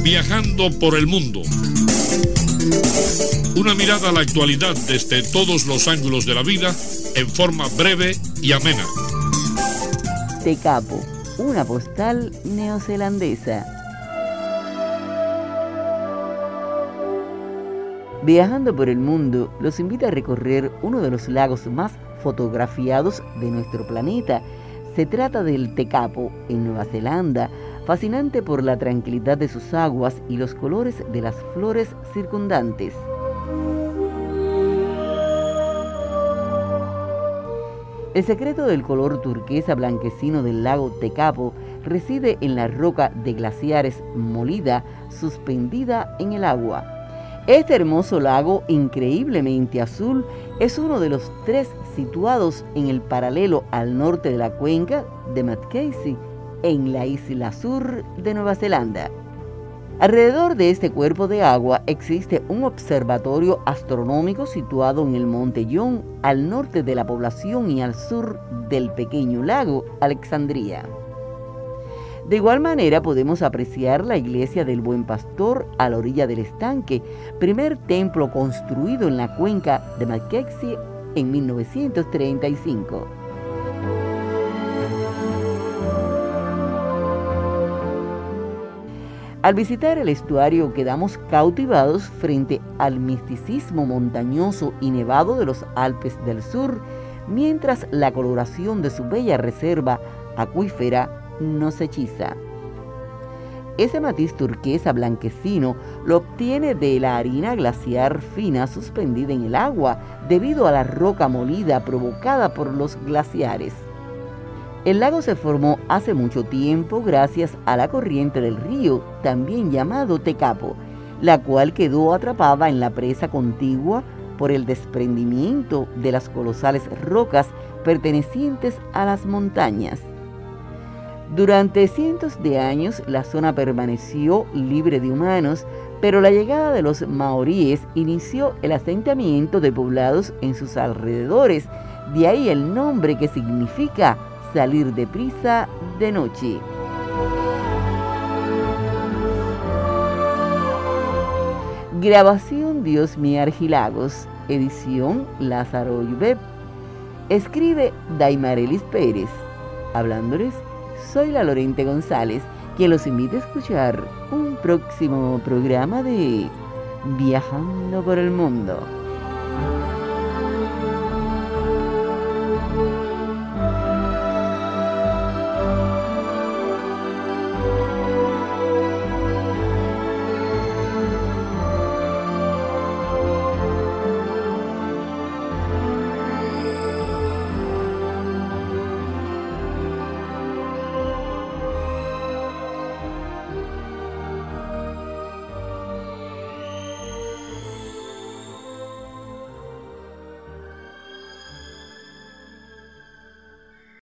Viajando por el mundo. Una mirada a la actualidad desde todos los ángulos de la vida en forma breve y amena. Tekapo, una postal neozelandesa. Viajando por el mundo los invita a recorrer uno de los lagos más fotografiados de nuestro planeta. Se trata del Tekapo, en Nueva Zelanda, fascinante por la tranquilidad de sus aguas y los colores de las flores circundantes. El secreto del color turquesa blanquecino del lago Tekapo reside en la roca de glaciares molida suspendida en el agua. Este hermoso lago, increíblemente azul, es uno de los 3 situados en el paralelo al norte de la cuenca de Mackenzie, en la isla sur de Nueva Zelanda. Alrededor de este cuerpo de agua existe un observatorio astronómico situado en el Monte Young, al norte de la población y al sur del pequeño lago Alexandria. De igual manera podemos apreciar la iglesia del Buen Pastor a la orilla del estanque, primer templo construido en la cuenca de Mackenzie en 1935. Al visitar el estuario quedamos cautivados frente al misticismo montañoso y nevado de los Alpes del Sur, mientras la coloración de su bella reserva acuífera nos hechiza. Ese matiz turquesa blanquecino lo obtiene de la harina glaciar fina suspendida en el agua debido a la roca molida provocada por los glaciares. El lago se formó hace mucho tiempo gracias a la corriente del río, también llamado Tekapo, la cual quedó atrapada en la presa contigua por el desprendimiento de las colosales rocas pertenecientes a las montañas. Durante cientos de años la zona permaneció libre de humanos, pero la llegada de los maoríes inició el asentamiento de poblados en sus alrededores, de ahí el nombre que significa salir deprisa de noche. Grabación Diosmi Argilagos, edición Lázaro Yubeb. Escribe Daimarelis Pérez. Hablándoles, soy la Lorente González, quien los invita a escuchar un próximo programa de Viajando por el Mundo.